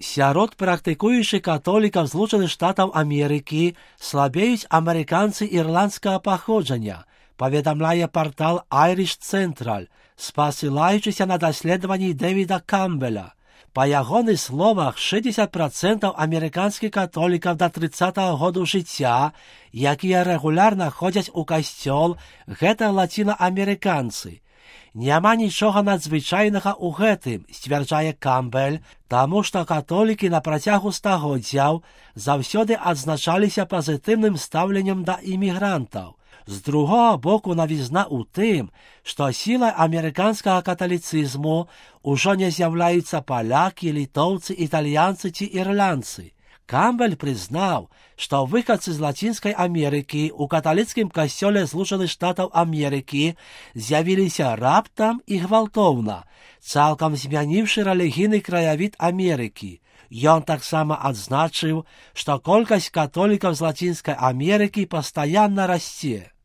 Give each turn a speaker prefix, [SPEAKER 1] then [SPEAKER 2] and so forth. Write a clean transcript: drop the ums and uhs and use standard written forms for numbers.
[SPEAKER 1] Сярод практыкуючых католікаў Злучаных Штатаў Амерыкі слабеюць амерыканцы ірландскага паходжання, паведамляе партал Irish Central, спасылаючыся на даследаванні Дэвіда Камбеля. Па ягоных словах, 60% амерыканскіх католікаў да 30-го году жыцця, якія рэгулярна ходзяць у касцёл, гэта лацінаамерыканцы. Няма нічога надзвычайнага ў гэтым, сцвярджае Камбель, таму што католікі на працягу стагоддзяў заўсёды адзначаліся пазітыўным стаўленнем да імігрантаў. З другога боку навізна ў тым, што сілай амерыканскага каталіцызму ўжо не з'яўляюцца палякі, літоўцы, італьянцы ці ірландцы. Камбель прызнаў, што выхадцы з Лацінскай Амерыкі ў каталіцкім касцёле Злучаных Штатаў Амерыкі з'явіліся раптам і гвалтоўна, цалкам змяніўшы рэлігійны краявід Амерыкі. Ён таксама адзначыў, што колькасць католікаў з Лацінскай Амерыкі пастаянна расце.